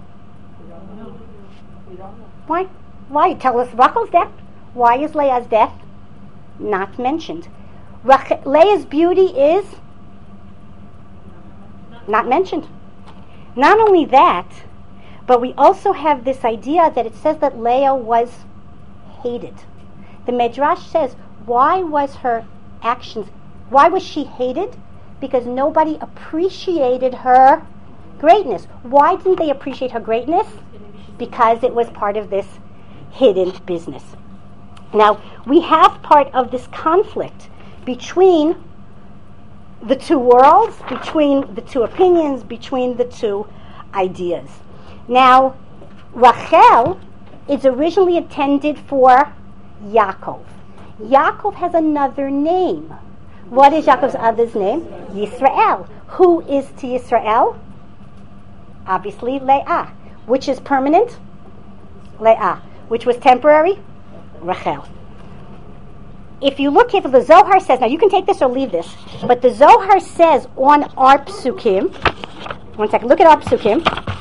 Speaker 1: Why? Why? Tell us Rachel's death. Why is Leah's death not mentioned? Rachel, Leah's beauty is not mentioned. Not only that, but we also have this idea that it says that Leah was hated. The Midrash says, why was her actions, why was she hated? Because nobody appreciated her greatness. Why didn't they appreciate her greatness? Because it was part of this hidden business. Now, we have part of this conflict between the two worlds, between the two opinions, between the two ideas. Now, Rachel is originally intended for Yaakov. Yaakov has another name. What is Yaakov's other's name? Yisrael. Who is to Yisrael? Obviously, Leah. Which is permanent? Leah. Which was temporary? Rachel. If you look here, the Zohar says, now you can take this or leave this, but the Zohar says on our psukim, one second, look at our psukim,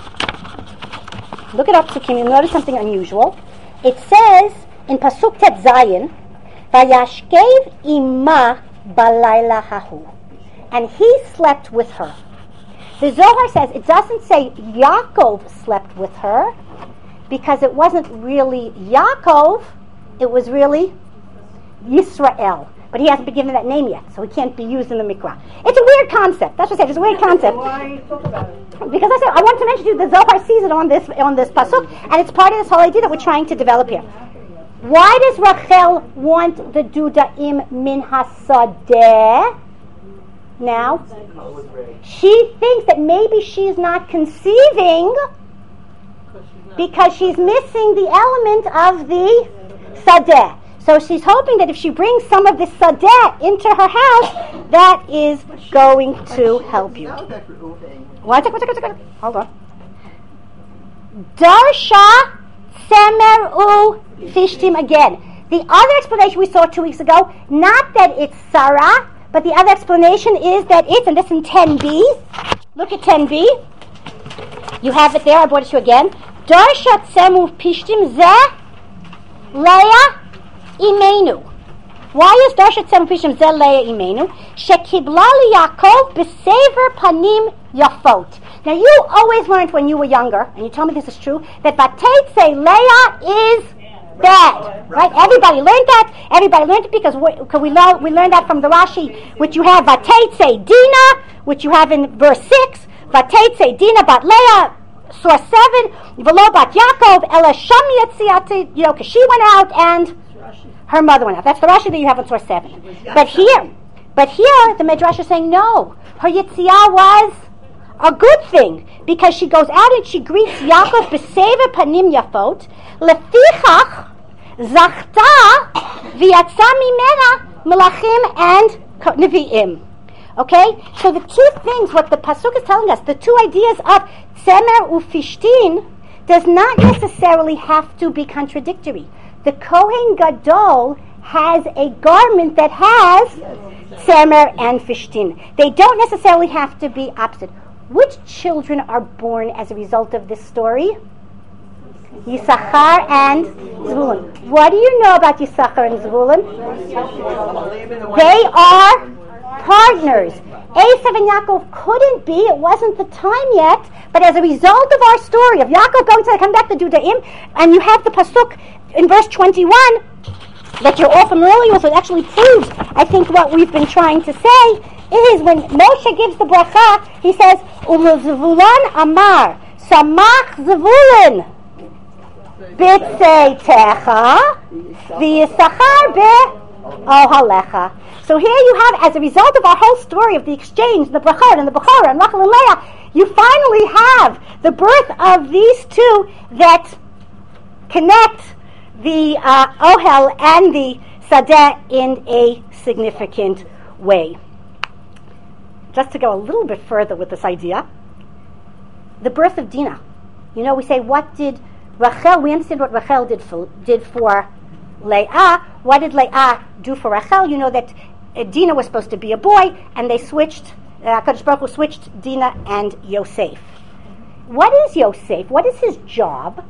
Speaker 1: look at our psukim, you'll notice something unusual. It says in Pasuk Tet Zayin, Vayashkev ima balayla hahu, and he slept with her. The Zohar says, it doesn't say Yaakov slept with her, because it wasn't really Yaakov, it was really Yisrael. But he hasn't been given that name yet, so he can't be used in the Mikra. It's a weird concept. That's what I said. It's a weird concept.
Speaker 2: Why talk about it?
Speaker 1: Because I said I want to mention to you the Zohar sees it on this on this pasuk, and it's part of this whole idea that we're trying to develop here. Why does Rachel want the dudaim min hasadeh? Now, she thinks that maybe she's not conceiving because she's missing the element of the sadeh. So she's hoping that if she brings some of this sadeh into her house, that is going to help you. One second, one second, one second. Hold on. Darsha semer u fishtim again. The other explanation we saw two weeks ago, not that it's Sarah, but the other explanation is that it's, and this in ten b, look at ten b, you have it there, I brought it to you again, Darshat Semu Pishtim Zeh Leah Imenu. Why is Darshat Semu Pishtim Zeh Leah Imenu? Shekibla Yaakov B'sever Panim Yafot. Now you always learned when you were younger, and you tell me this is true, that Vatetze Leah is bad, right? Everybody learned that. Everybody learned it because we, cause we, learn, we learned that from the Rashi, which you have Vatetze Dina, which you have in verse six, Vatetze Dina Bat Leah, source seven, Velo Bat Yaakov, Ela Sham Yetziat, you know, because she went out and her mother went out. That's the Rashi that you have in source seven. But here, but here, the Midrash is saying no. Her Yetziah was a good thing because she goes out and she greets Yaakov b'sever panim yafot, lefichach zachta v'yatza mimena melachim and nevi'im. Okay, so the two things, what the pasuk is telling us, the two ideas of tzemer ufishtin does not necessarily have to be contradictory. The Kohen Gadol has a garment that has tzemer and fishtin. They don't necessarily have to be opposite. Which children are born as a result of this story? Yisachar and Zvulun. What do you know about Yisachar and Zvulun? They are partners. Esav and Yaakov couldn't be. It wasn't the time yet. But as a result of our story of Yaakov going to come back to Dudaim, and you have the pasuk in verse twenty-one that you're all familiar with, it actually proves, I think, what we've been trying to say is when Moshe gives the bracha, he says, U'lezvulan amar, samach Zvulun b'tzeitecha, v'yisachar be'ohalecha. So here you have, as a result of our whole story of the exchange, the bracha and the bechorah and Rachel and Leah, you finally have the birth of these two that connect the uh, ohel and the sadeh in a significant way. Just to go a little bit further with this idea, the birth of Dinah. You know, we say, what did Rachel, we understand what Rachel did for, did for Leah. What did Leah do for Rachel? You know that uh, Dinah was supposed to be a boy, and they switched, uh, Kadosh Baruch Hu switched Dinah and Yosef. What is Yosef? What is his job?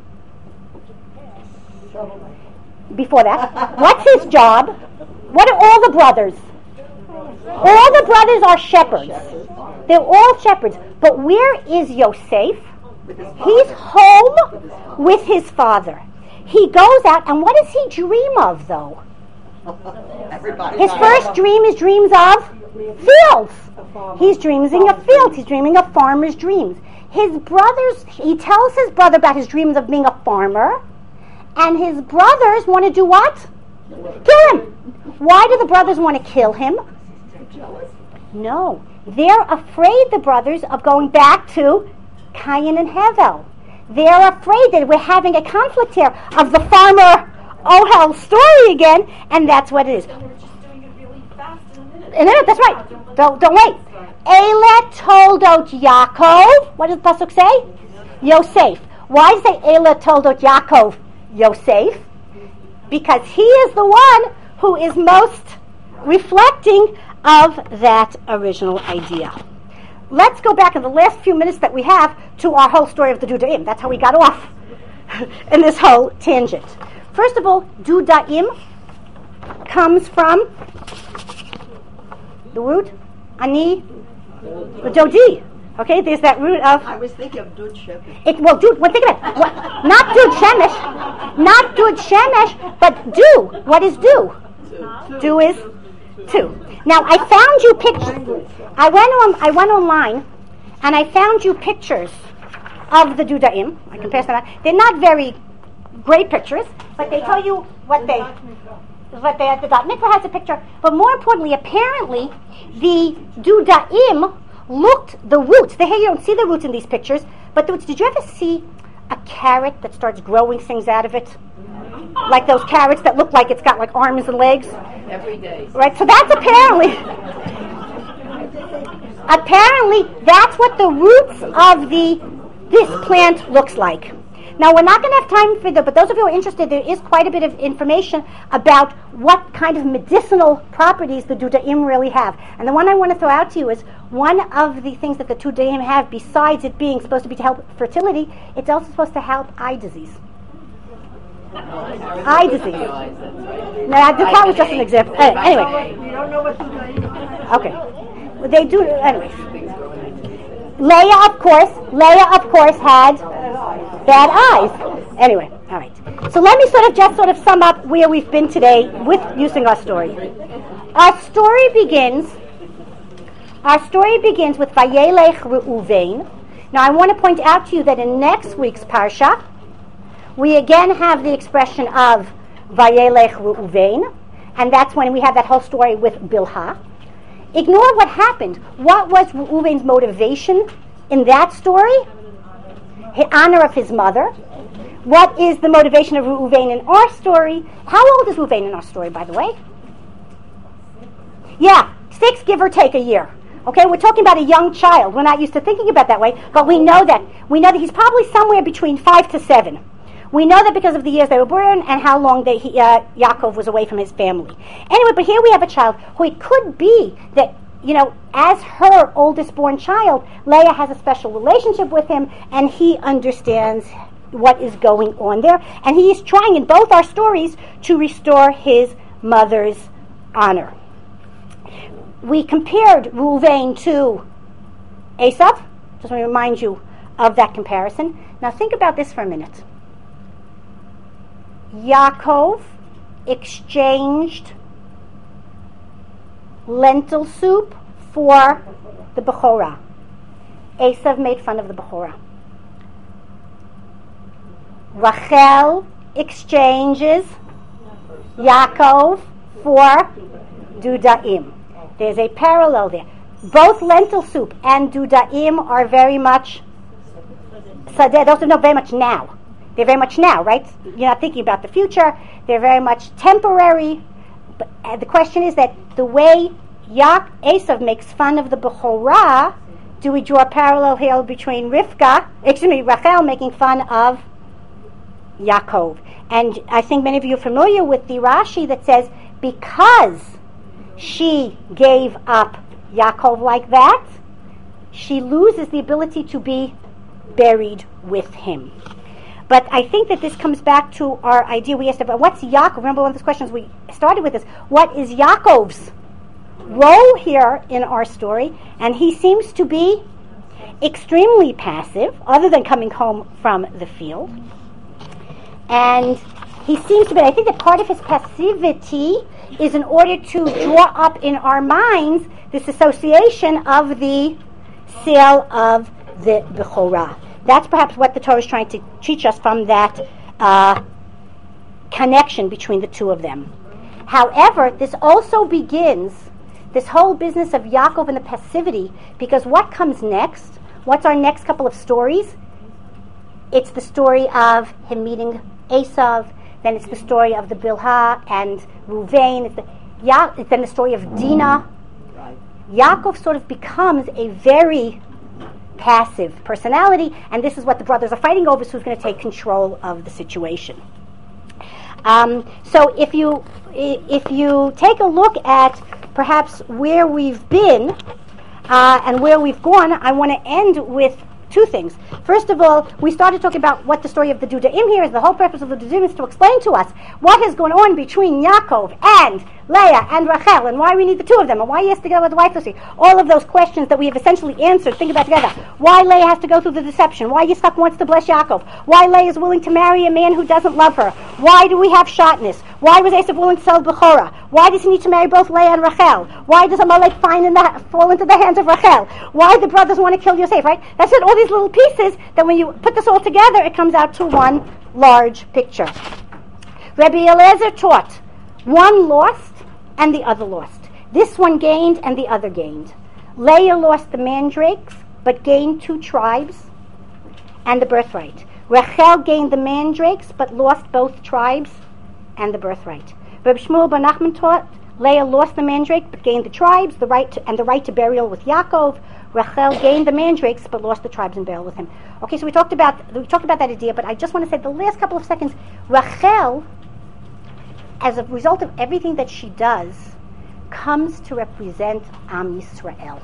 Speaker 1: Before that, what's his job? What are all the brothers? All the brothers are shepherds. They're all shepherds. But where is Yosef? He's home with his father. He goes out, and what does he dream of, though? His first dream is dreams of fields. He's dreaming of fields. He's dreaming of farmers' dreams. His brothers, he tells his brother about his dreams of being a farmer, and his brothers want to do what? Kill him. Why do the brothers want to kill him? No. They're afraid, the brothers, of going back to Cain and Hevel. They're afraid that we're having a conflict here of the farmer Ohel story again, and that's what it is.
Speaker 5: We're just doing it really fast in a minute.
Speaker 1: In a minute, that's right. Don't, don't wait. Eile toldot Yaakov. What does the pasuk say? Yosef. Why does it say Eile toldot Yaakov Yosef? Because he is the one who is most reflecting of that original idea. Let's go back in the last few minutes that we have to our whole story of the Dudaim. That's how we got off in this whole tangent. First of all, Dudaim comes from the root Ani, the Dodi. Okay, there's that root of.
Speaker 3: I was thinking of Dud Shemesh.
Speaker 1: It, well, Dud. Well, think of it. What, not Dud Shemesh, not Dud Shemesh, but do. What is do?
Speaker 3: Two.
Speaker 1: Do is two. Now, I found you pictures. I went on. I went online, and I found you pictures of the Dudaim. I can pass them out. They're not very great pictures, but they tell you what they. What they the dot mikvah has a picture, but more importantly, apparently, the Dudaim looked the roots. The, hey, you don't see the roots in these pictures, but the roots. Did you ever see a carrot that starts growing things out of it? Like those carrots that look like it's got like arms and legs?
Speaker 3: Every day.
Speaker 1: Right, so that's apparently, apparently that's what the roots of the this plant looks like. Now, we're not going to have time for the, but those of you who are interested, there is quite a bit of information about what kind of medicinal properties the Dudaim really have. And the one I want to throw out to you is one of the things that the Dudaim have, besides it being supposed to be to help fertility, it's also supposed to help eye disease. Eye disease. Now, that was just an example. Uh, anyway.
Speaker 3: We don't know what to do.
Speaker 1: Okay. Well, they do, anyways. Leah, of course, Leah, of course, had bad eyes. Anyway, all right. So let me sort of just sort of sum up where we've been today with using our story. Our story begins, our story begins with Vayelech Reuven. Now, I want to point out to you that in next week's Parsha, we again have the expression of Vayelech Reuven, and that's when we have that whole story with Bilhah. Ignore what happened. What was Reuven's motivation in that story? The honor of his mother. What is the motivation of Reuven in our story? How old is Reuven in our story, by the way? Yeah, six, give or take a year. Okay, we're talking about a young child. We're not used to thinking about that way, but we know that. We know that he's probably somewhere between five to seven. We know that because of the years they were born and how long they, he, uh, Yaakov was away from his family. Anyway, but here we have a child who it could be that, you know, as her oldest born child, Leah has a special relationship with him and he understands what is going on there. And he is trying in both our stories to restore his mother's honor. We compared Reuven to Esav. Just want to remind you of that comparison. Now think about this for a minute. Yaakov exchanged lentil soup for the Bechorah. Esav made fun of the Bechorah. Rachel exchanges Yaakov for Dudaim. There's a parallel there. Both lentil soup and Dudaim are very much sadeh. Those are not very much now. They're very much now, right? You're not thinking about the future. They're very much temporary. But uh, the question is that the way Yaak, Esav makes fun of the Bechorah, do we draw a parallel here between Rivka, excuse me, Rachel making fun of Yaakov? And I think many of you are familiar with the Rashi that says, because she gave up Yaakov like that, she loses the ability to be buried with him. But I think that this comes back to our idea we asked about what's Yaakov. Remember one of the questions we started with is, what is Yaakov's role here in our story? And he seems to be extremely passive, other than coming home from the field. And he seems to be, I think that part of his passivity is in order to draw up in our minds this association of the sale of the Bechorah. That's perhaps what the Torah is trying to teach us from that uh, connection between the two of them. However, this also begins, this whole business of Yaakov and the passivity, because what comes next? What's our next couple of stories? It's the story of him meeting Esav, then it's the story of the Bilhah and Reuven, it's the, ya- it's then the story of Dinah. Yaakov sort of becomes a very passive personality, and this is what the brothers are fighting over, so who's going to take control of the situation. Um, so if you if you take a look at perhaps where we've been uh, and where we've gone, I want to end with two things. First of all, we started talking about what the story of the Dudaim here is. The whole purpose of the Dudaim is to explain to us what has gone on between Yaakov and Leah and Rachel, and why we need the two of them, and why he has to go with the wife. All of those questions that we have essentially answered, think about together. Why Leah has to go through the deception, why Yitzchak wants to bless Yaakov, why Leah is willing to marry a man who doesn't love her, why do we have shotness, why was Esav willing to sell Bechorah, why does he need to marry both Leah and Rachel, why does Amalek find in the, fall into the hands of Rachel, why the brothers want to kill Yosef, right? That's it, all these little pieces that when you put this all together, it comes out to one large picture. Rabbi Eliezer taught, one lost and the other lost. This one gained and the other gained. Leah lost the mandrakes, but gained two tribes and the birthright. Rachel gained the mandrakes, but lost both tribes and the birthright. Reb Shmuel bar Nachman taught, Leah lost the mandrake, but gained the tribes, the right to, and the right to burial with Yaakov. Rachel gained the mandrakes but lost the tribes in Baal with him. Okay, so we talked about we talked about that idea, but I just want to say the last couple of seconds, Rachel, as a result of everything that she does, comes to represent Am Yisrael.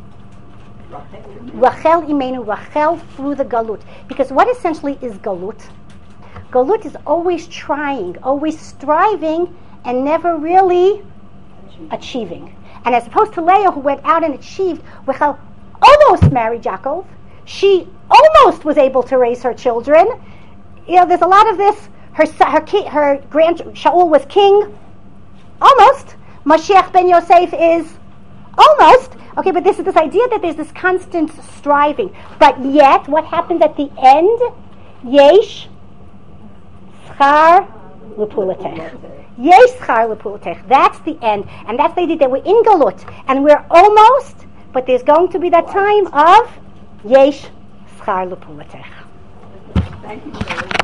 Speaker 1: Rachel Imenu, Rachel through the Galut. Because what essentially is Galut? Galut is always trying, always striving, and never really achieving. And as opposed to Leah, who went out and achieved, Rachel almost married Yaakov. She almost was able to raise her children. You know, there's a lot of this. Her her ki- her grand Shaul was king, almost. Mashiach ben Yosef is almost. Okay, but this is this idea that there's this constant striving. But yet, what happens at the end? Yesh schar l'pulatech. Yesh schar l'pulatech. That's the end, and that's the idea that we're in Galut, and we're almost. But there's going to be that time of Yesh schar l'pulatech.
Speaker 3: Thank you very much.